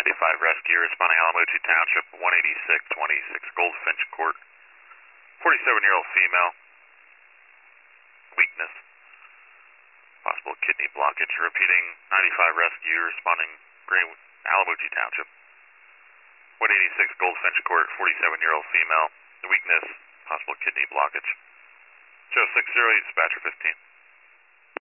95 Rescue, responding Alamochi Township, 18626 Goldfinch Court. 47-year-old female, weakness, possible kidney blockage. Repeating, 95 Rescue, responding Alamochi Township, 186 Goldfinch Court, 47-year-old female, weakness, possible kidney blockage. Show 60, dispatcher 15.